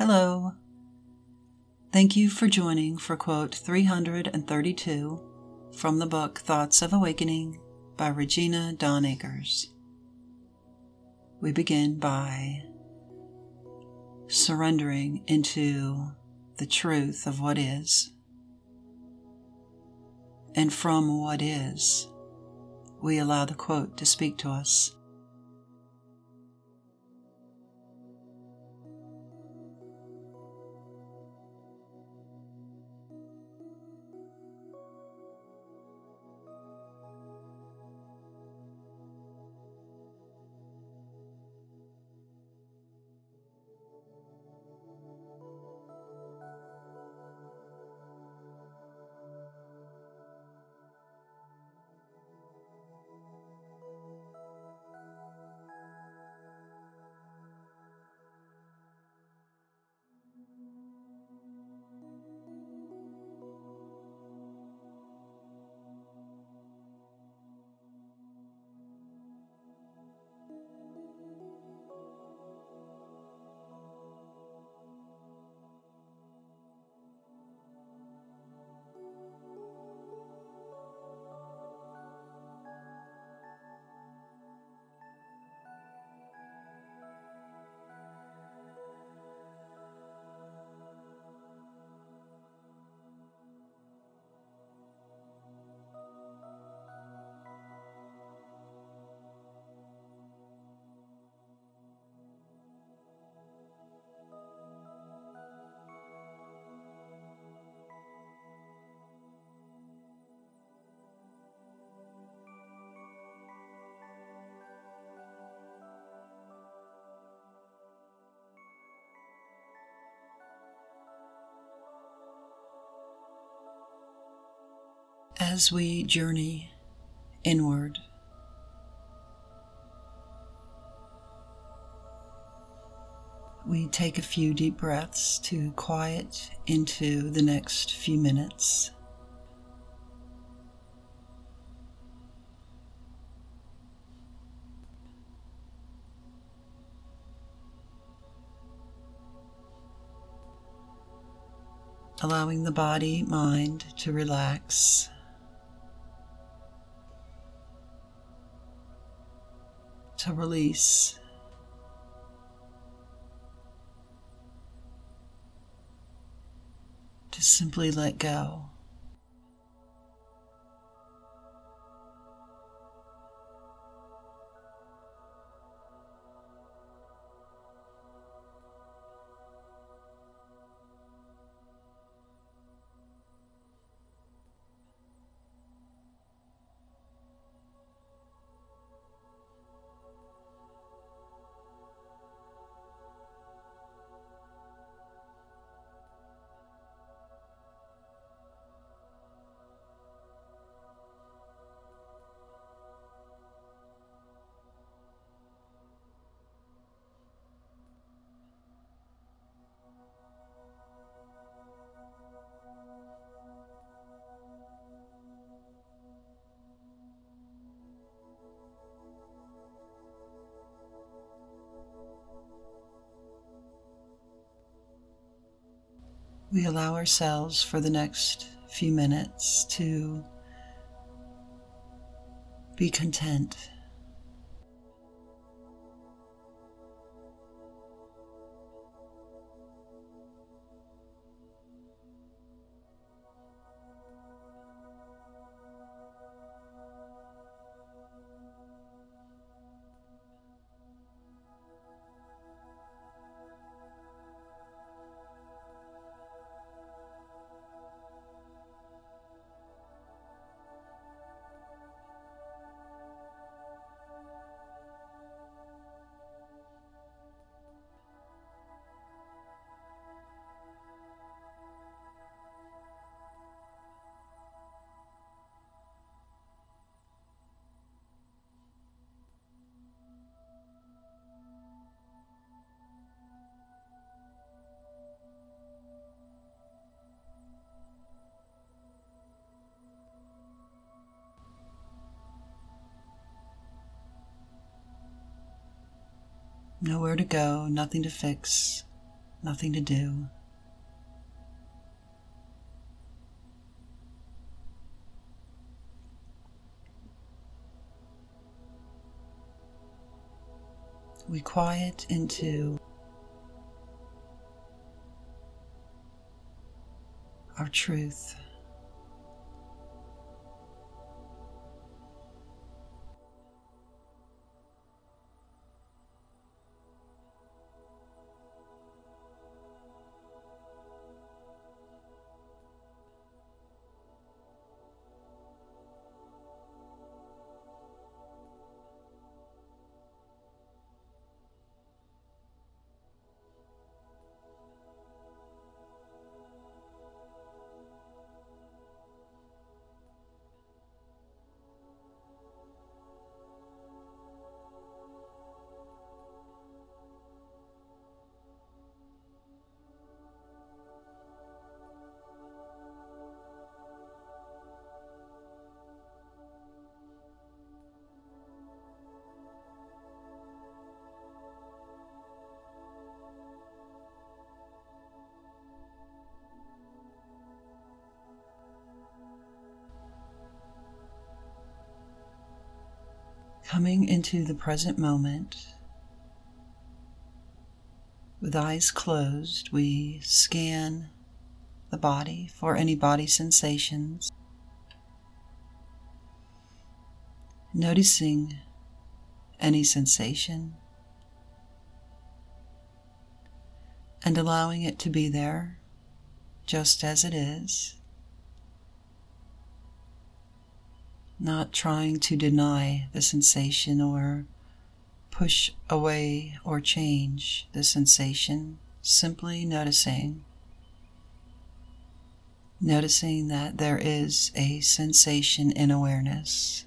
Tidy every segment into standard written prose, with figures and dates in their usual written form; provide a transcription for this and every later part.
Hello. Thank you for joining for quote 332 from the book Thoughts of Awakening by Regina Dawn Akers. We begin by surrendering into the truth of what is, and from what is, we allow the quote to speak to us. As we journey inward, we take a few deep breaths to quiet into the next few minutes. Allowing the body, mind to relax. To release. To simply let go. We allow ourselves for the next few minutes to be content. Nowhere to go, nothing to fix, nothing to do. We quiet into our truth. Coming into the present moment, with eyes closed, we scan the body for any body sensations, noticing any sensation and allowing it to be there just as it is, not trying to deny the sensation or push away or change the sensation, simply noticing that there is a sensation in awareness.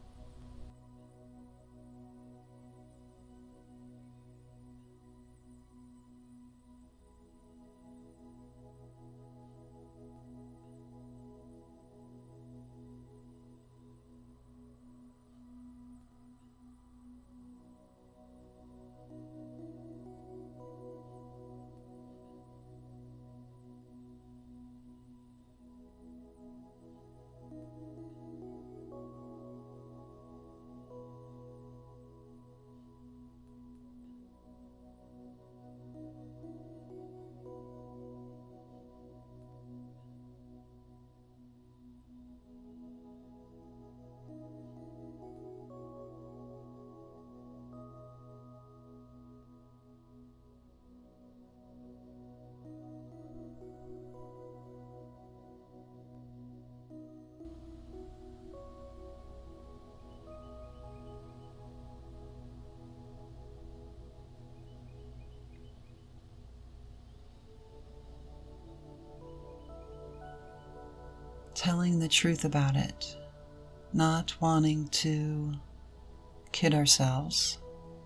Telling the truth about it, not wanting to kid ourselves.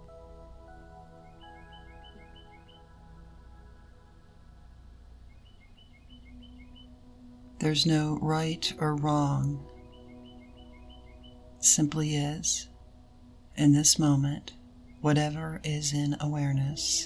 There's no right or wrong. It simply is, in this moment, whatever is in awareness.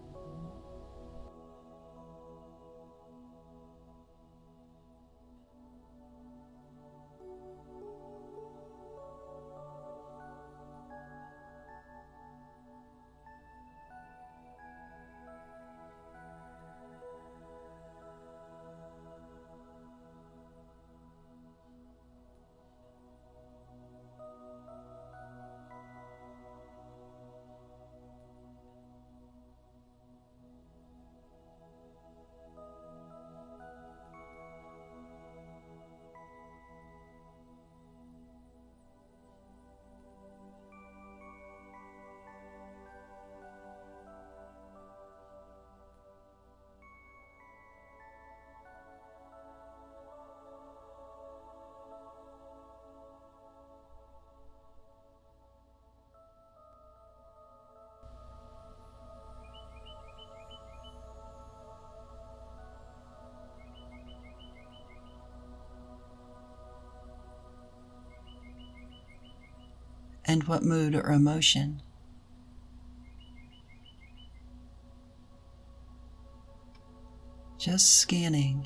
And what mood or emotion. just scanning.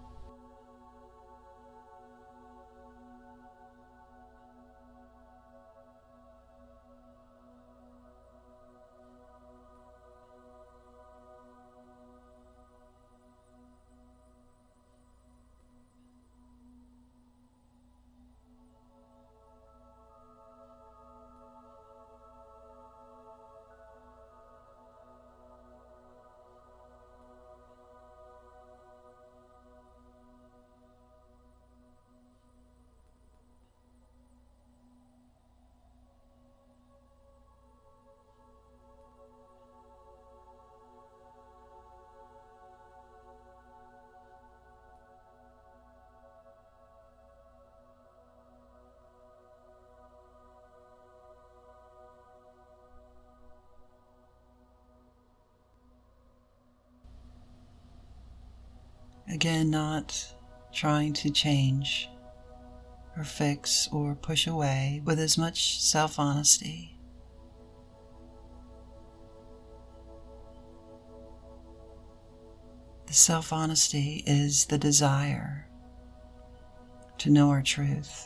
Again, not trying to change or fix or push away, with as much self-honesty. The self-honesty is the desire to know our truth.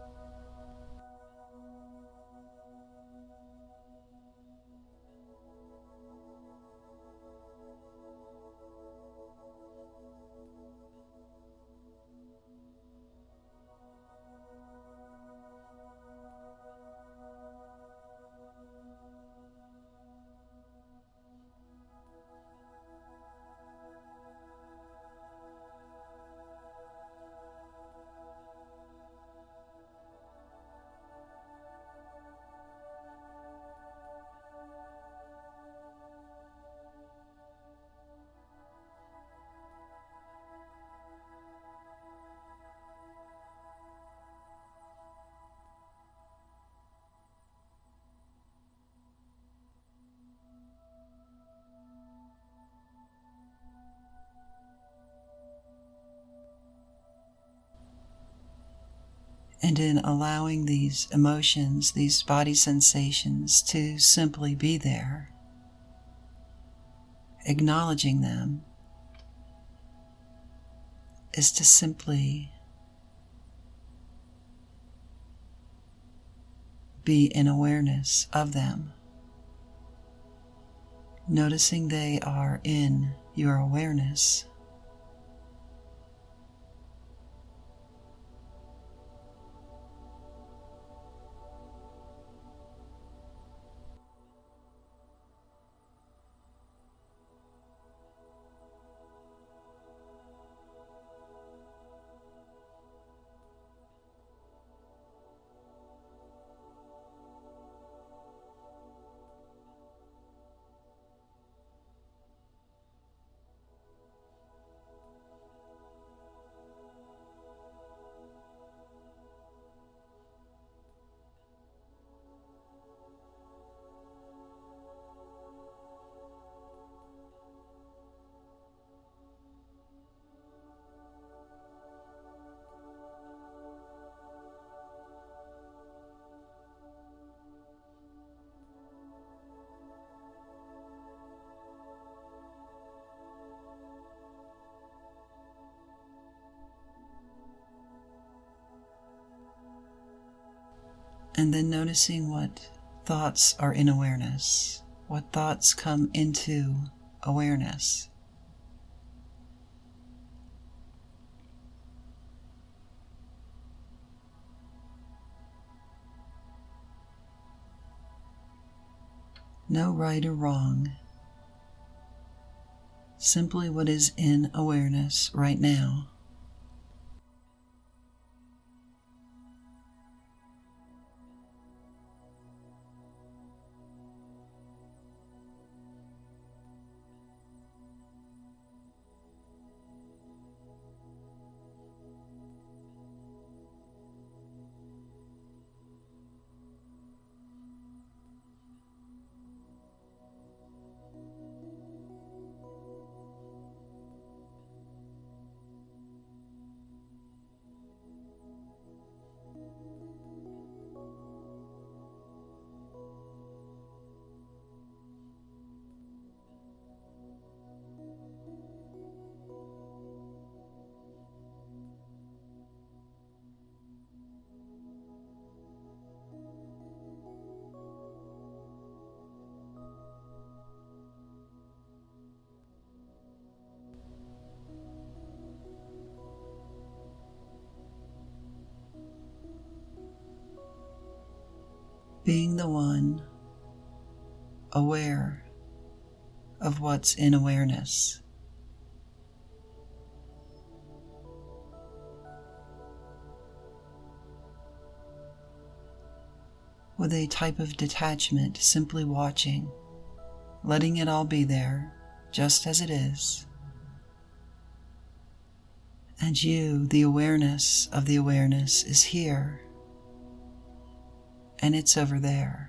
And in allowing these emotions, these body sensations to simply be there, acknowledging them is to simply be in awareness of them, noticing they are in your awareness. And then noticing what thoughts are in awareness, what thoughts come into awareness. No right or wrong, simply what is in awareness right now. being the one aware of what's in awareness. With a type of detachment, simply watching, letting it all be there, just as it is. And you, the awareness of the awareness, is here, and it's over there.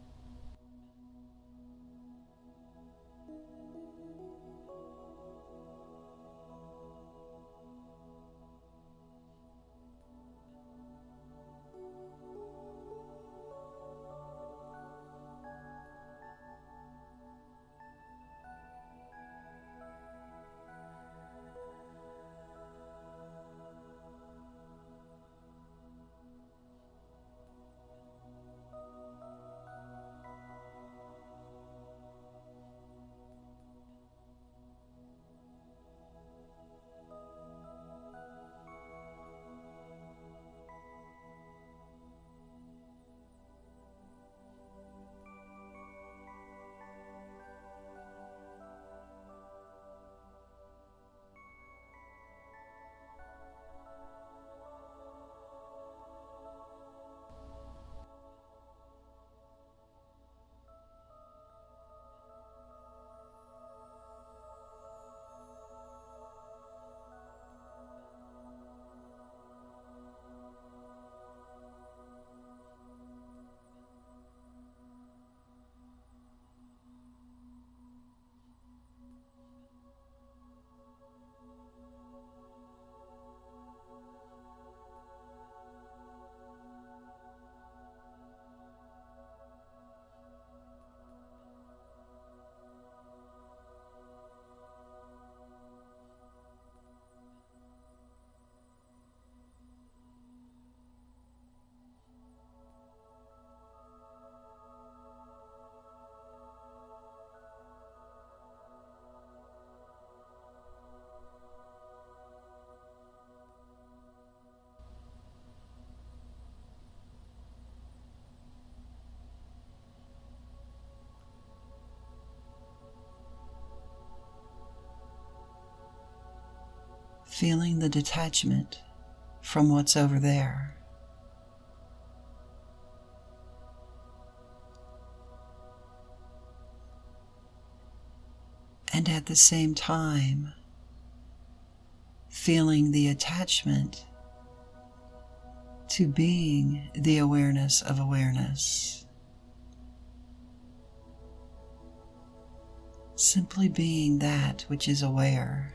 Feeling the detachment from what's over there. And at the same time, feeling the attachment to being the awareness of awareness. Simply being that which is aware.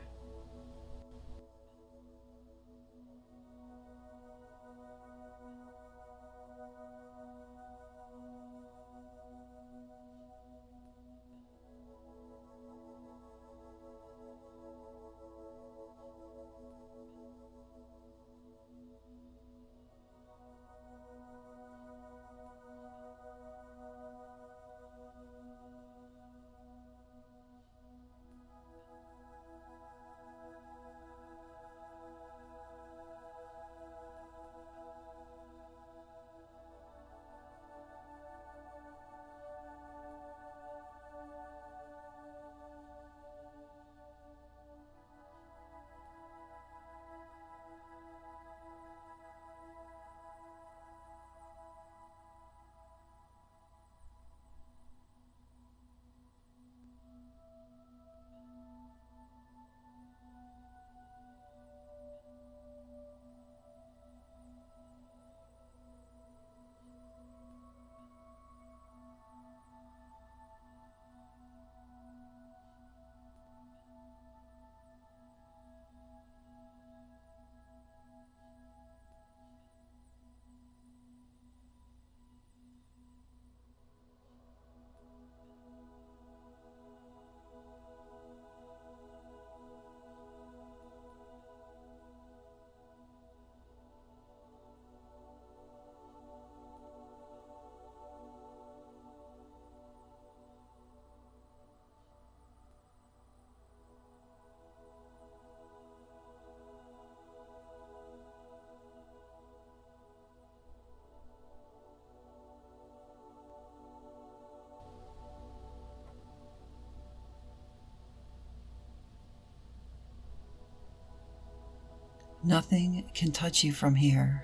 Nothing can touch you from here.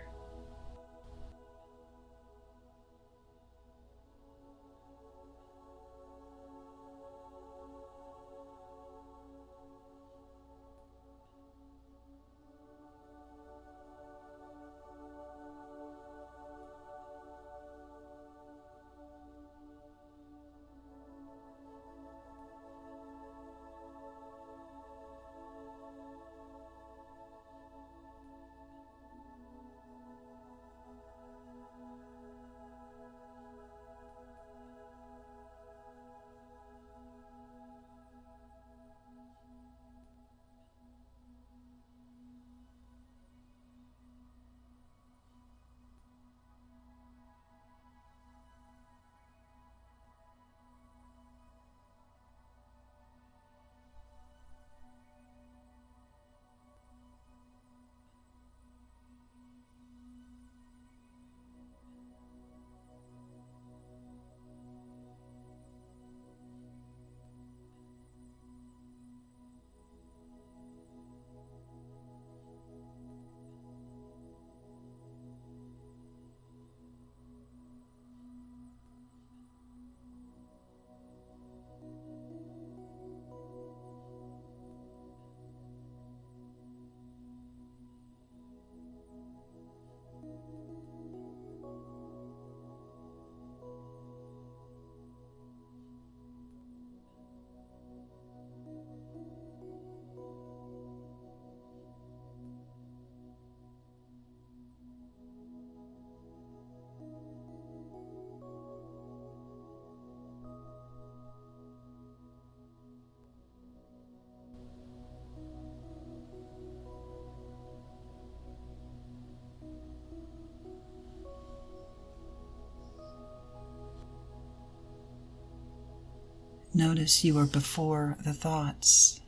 Notice you are before the thoughts.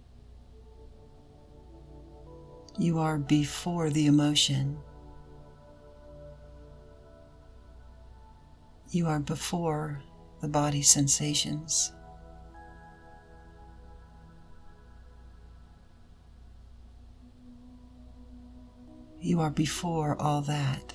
You are before the emotion. You are before the body sensations. You are before all that.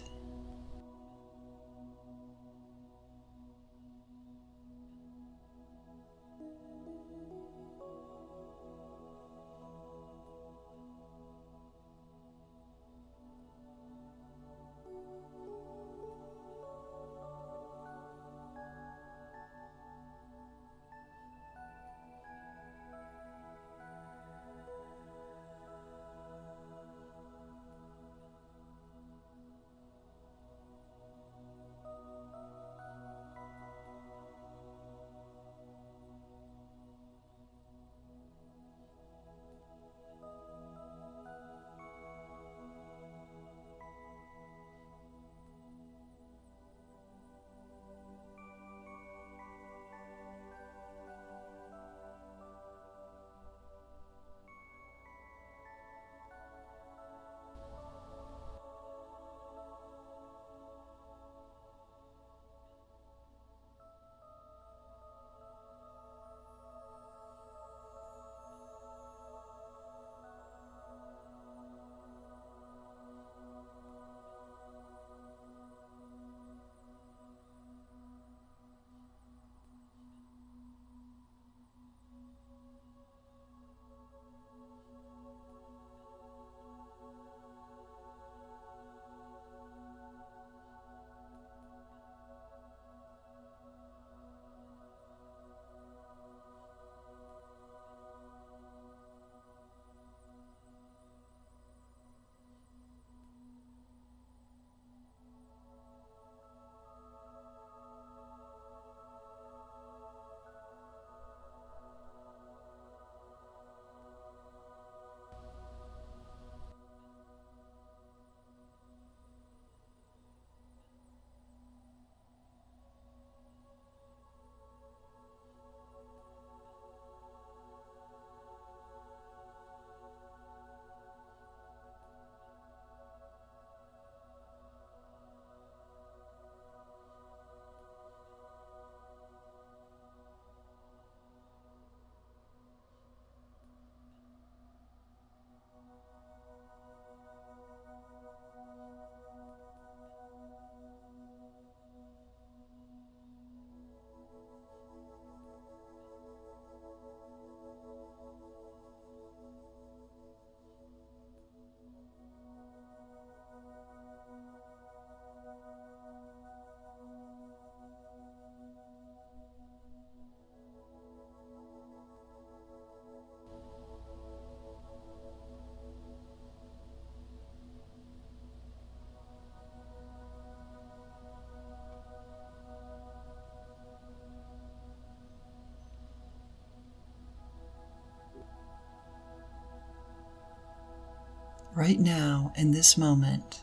Right now, in this moment,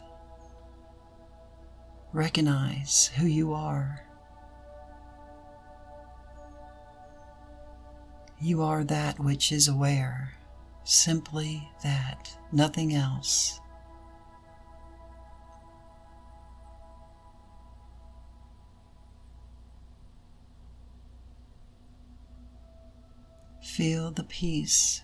recognize who you are. You are that which is aware, simply that, nothing else. Feel the peace.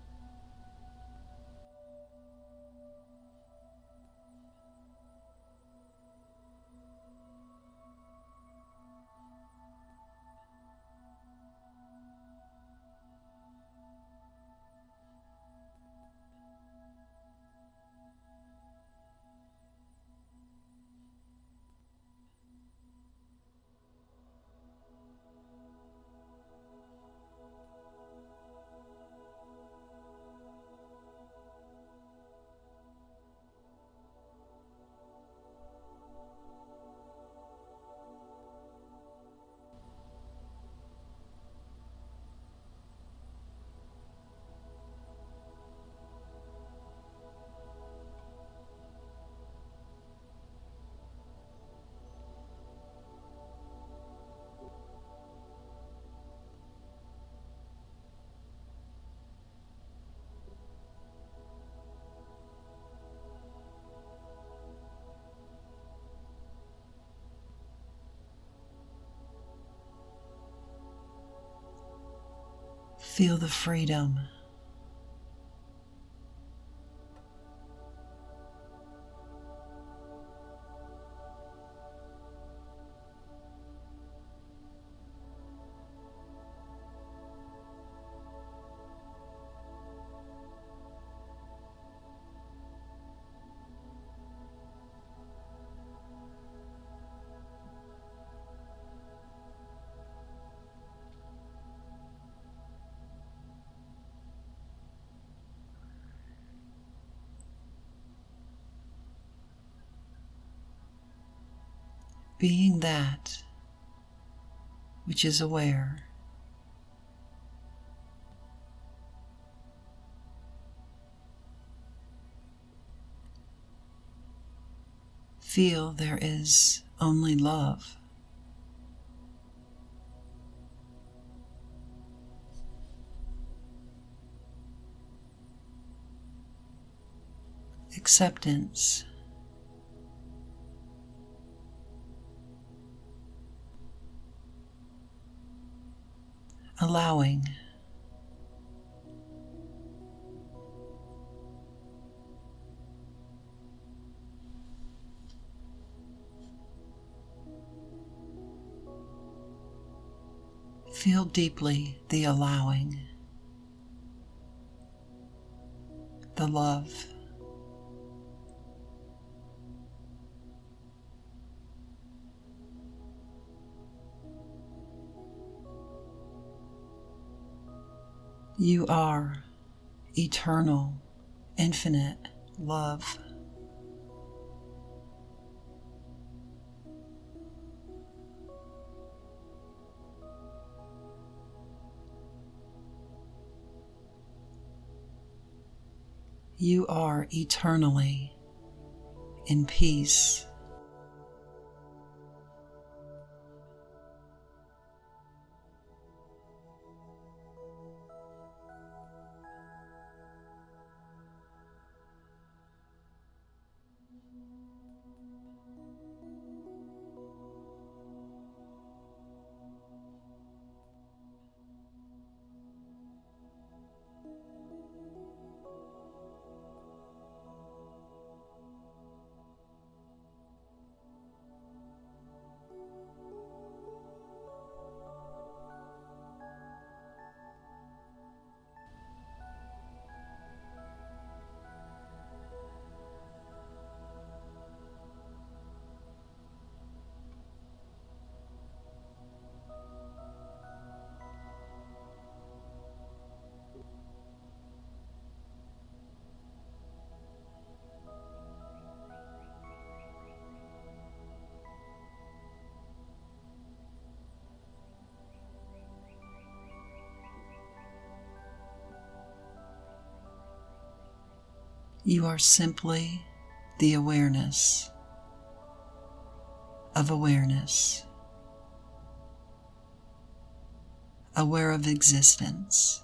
Feel the freedom. Being that which is aware. Feel there is only love. Acceptance. Allowing. Feel deeply the allowing, the love. You are eternal, infinite love. You are eternally in peace. You are simply the awareness of awareness, aware of existence.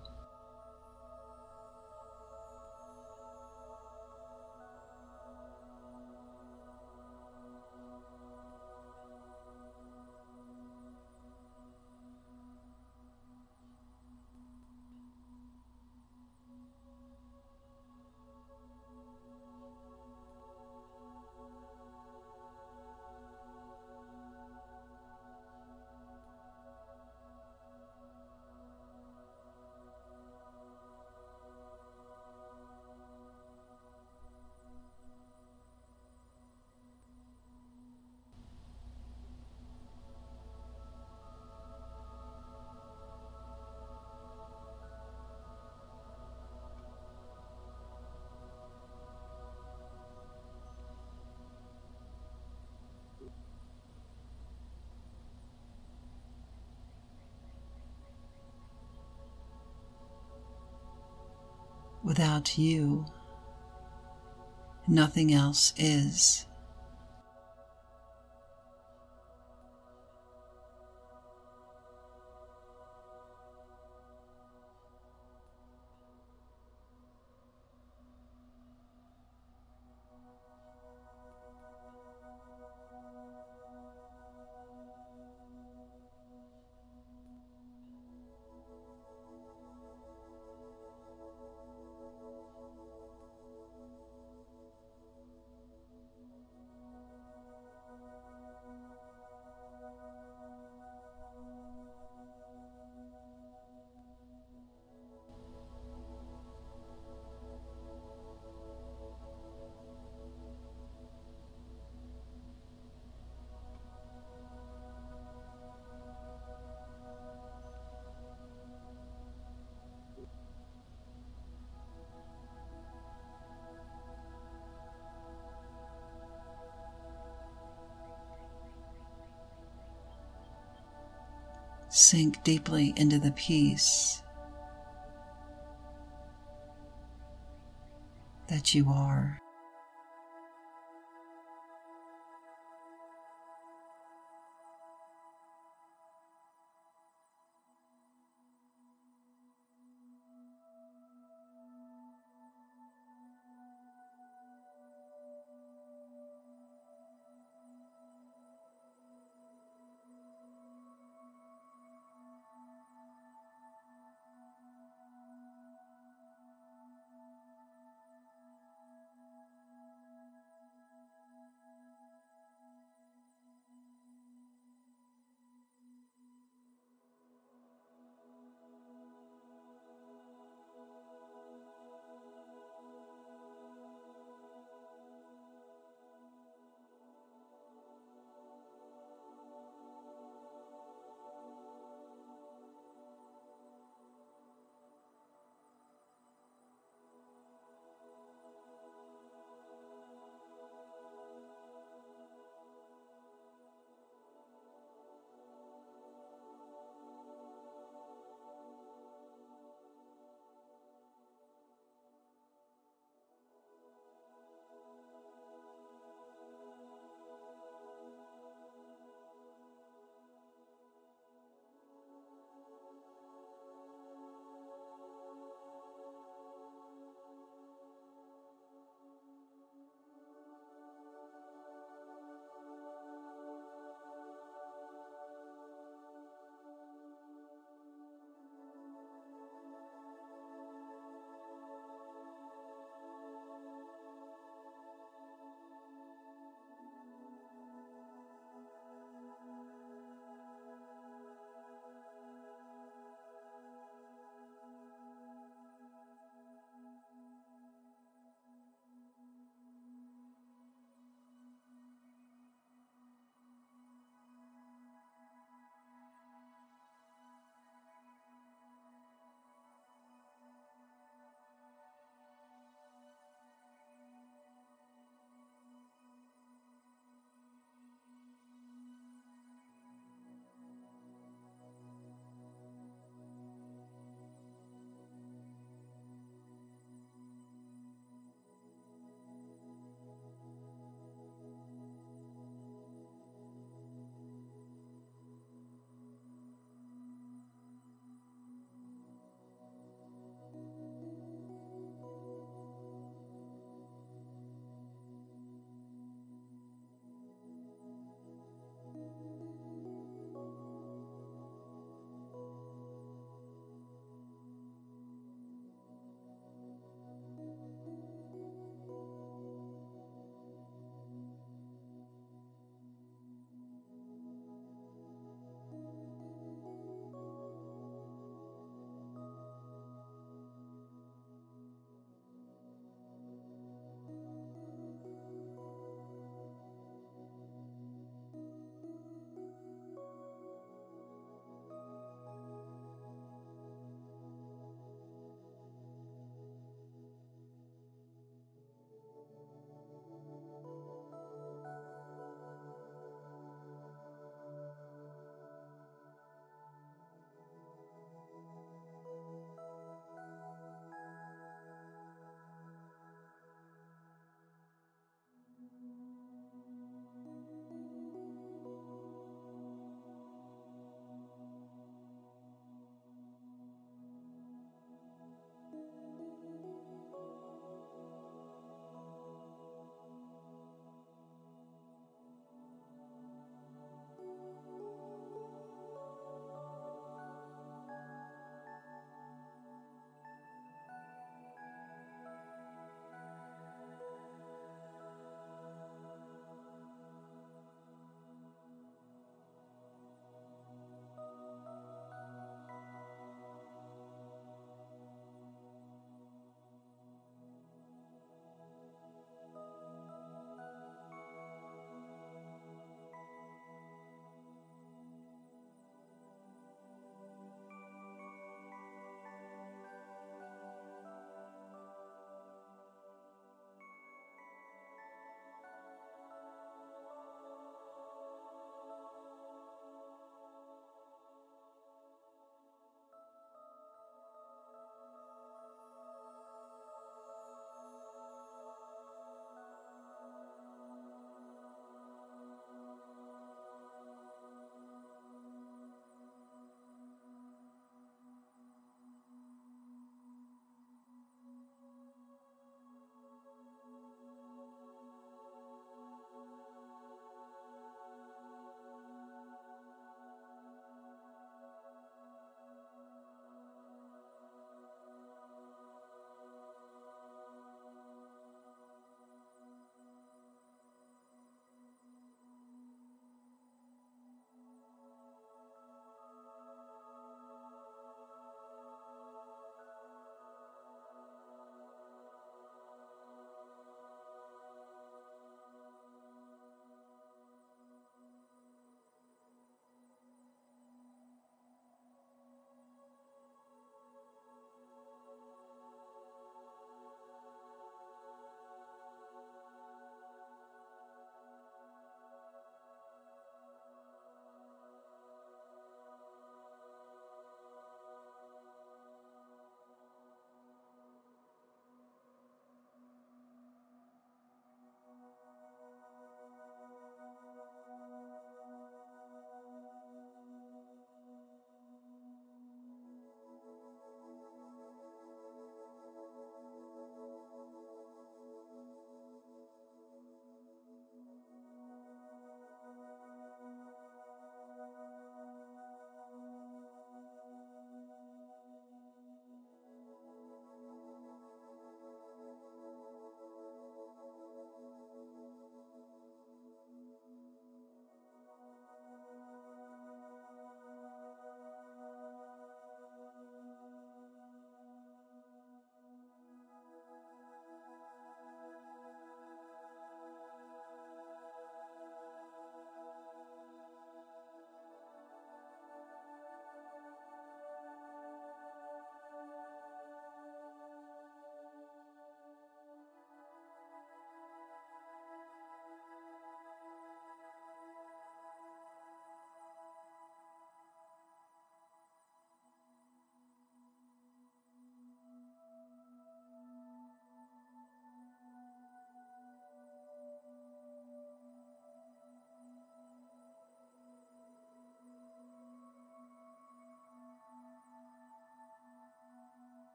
Without you, nothing else is. Sink deeply into the peace that you are.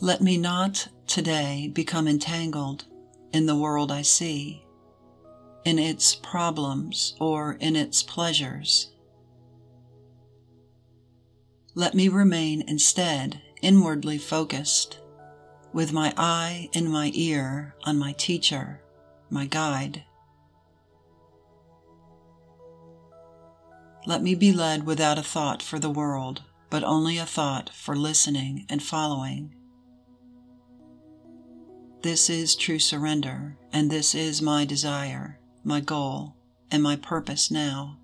Let me not today become entangled in the world I see, in its problems or in its pleasures. Let me remain instead inwardly focused, with my eye and my ear on my teacher, my guide. Let me be led without a thought for the world, but only a thought for listening and following. This is true surrender, and this is my desire, my goal, and my purpose now.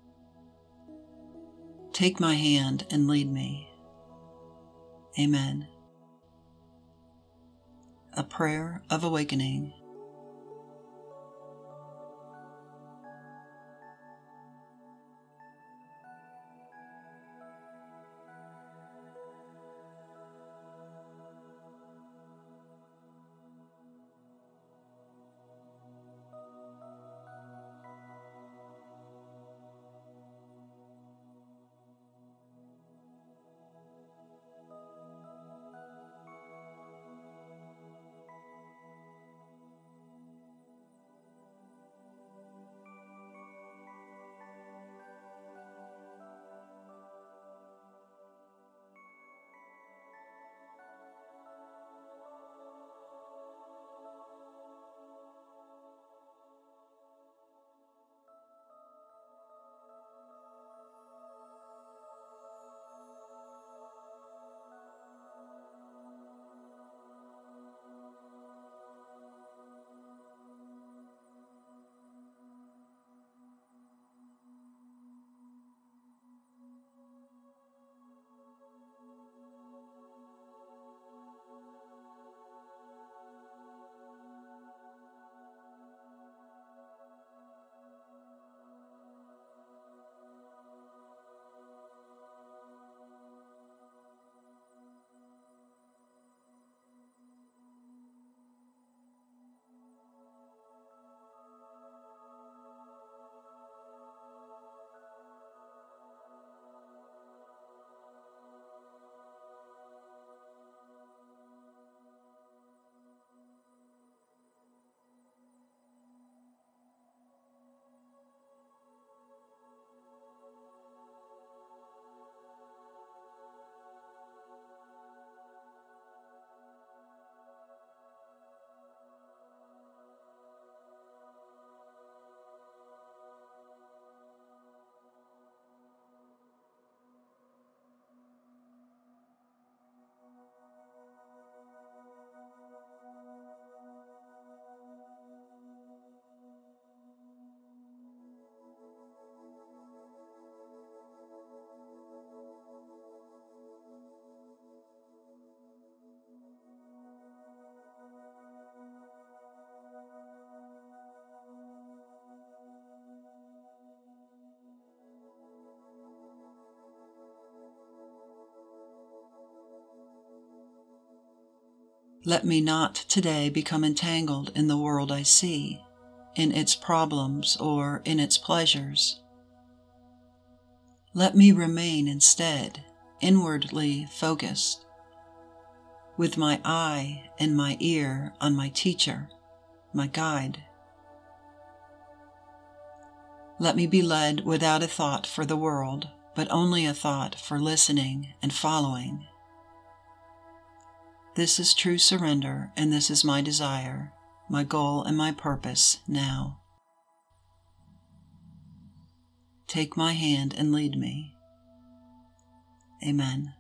Take my hand and lead me. Amen. A Prayer of Awakening. Let me not today become entangled in the world I see, in its problems or in its pleasures. Let me remain instead inwardly focused, with my eye and my ear on my teacher, my guide. Let me be led without a thought for the world, but only a thought for listening and following. This is true surrender, and this is my desire, my goal, and my purpose now. Take my hand and lead me. Amen.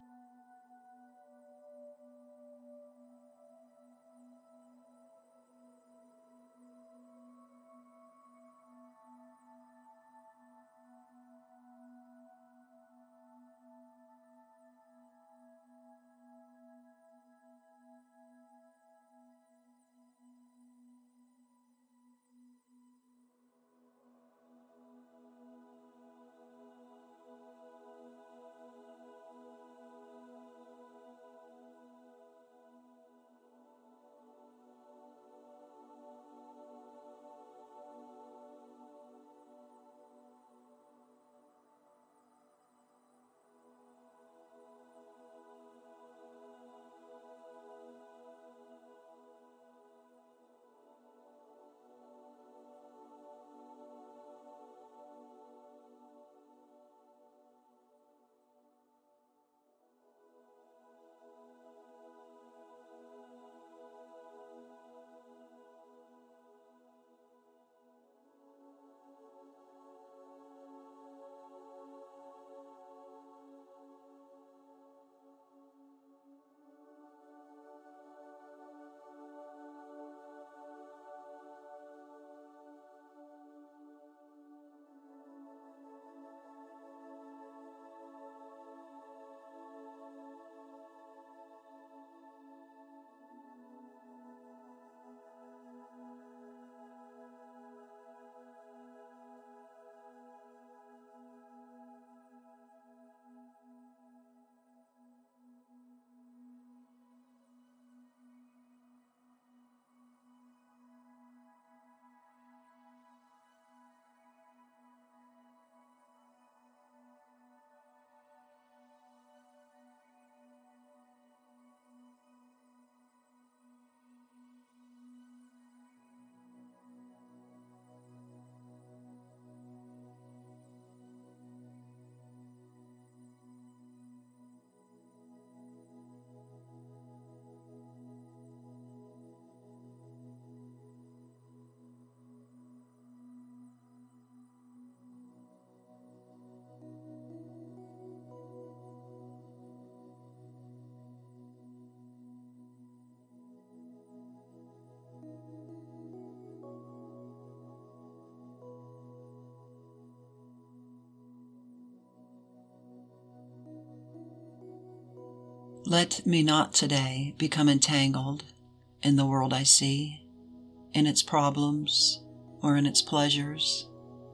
Let me not today become entangled in the world I see, in its problems or in its pleasures.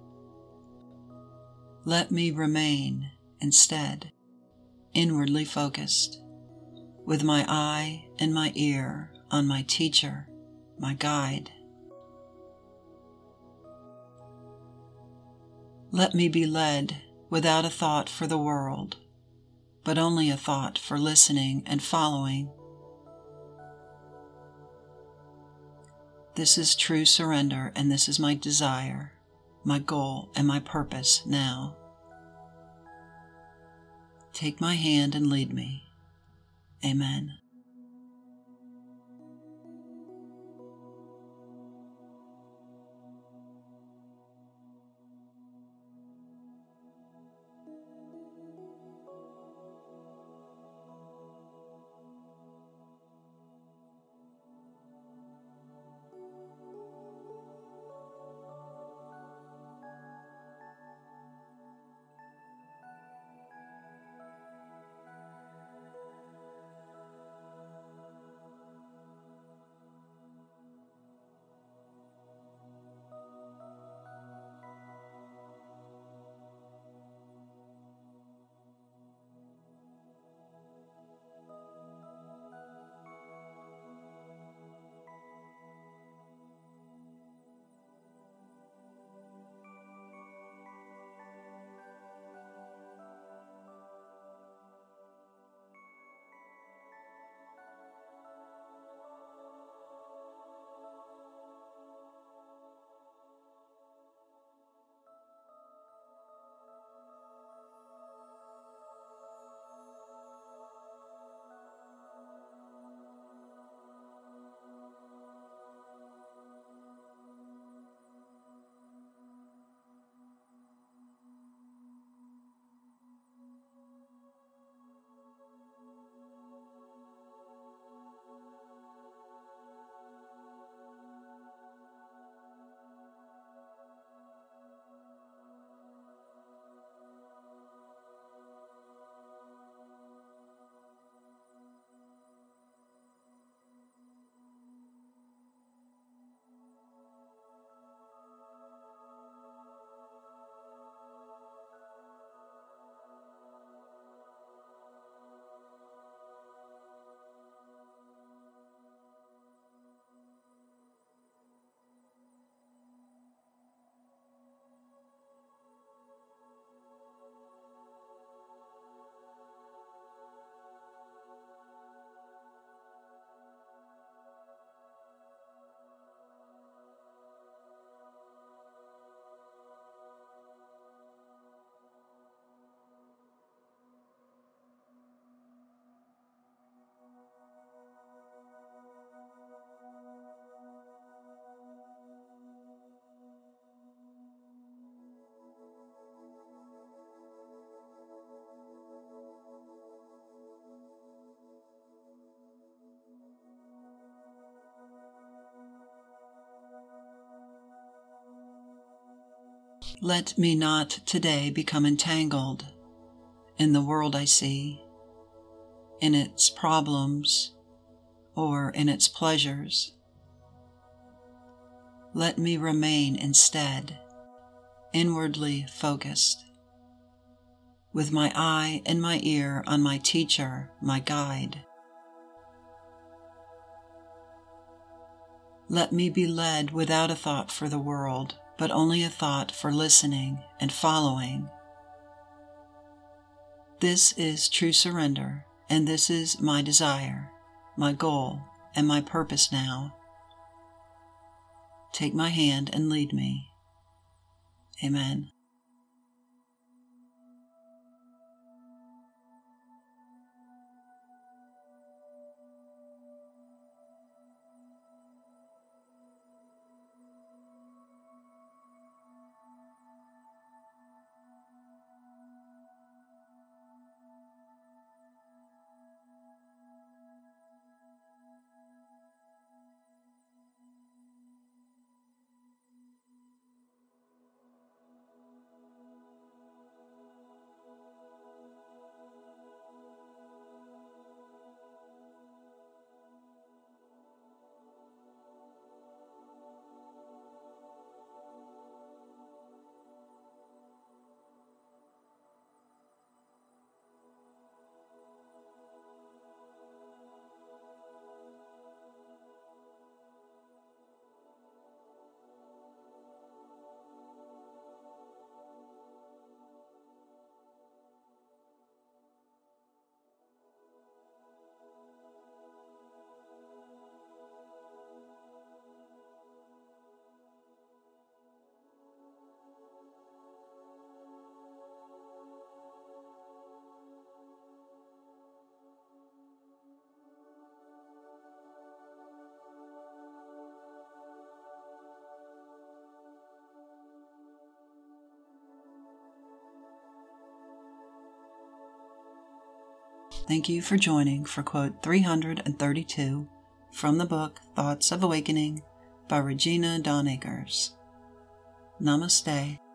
Let me remain, instead, inwardly focused, with my eye and my ear on my teacher, my guide. Let me be led without a thought for the world, but only a thought for listening and following. This is true surrender, and this is my desire, my goal, and my purpose now. Take my hand and lead me. Amen. Let me not today become entangled in the world I see, in its problems or in its pleasures. Let me remain instead inwardly focused, with my eye and my ear on my teacher, my guide. Let me be led without a thought for the world, but only a thought for listening and following. This is true surrender, and this is my desire, my goal, and my purpose now. Take my hand and lead me. Amen. Thank you for joining for quote 332 from the book Thoughts of Awakening by Regina Dawn Akers. Namaste.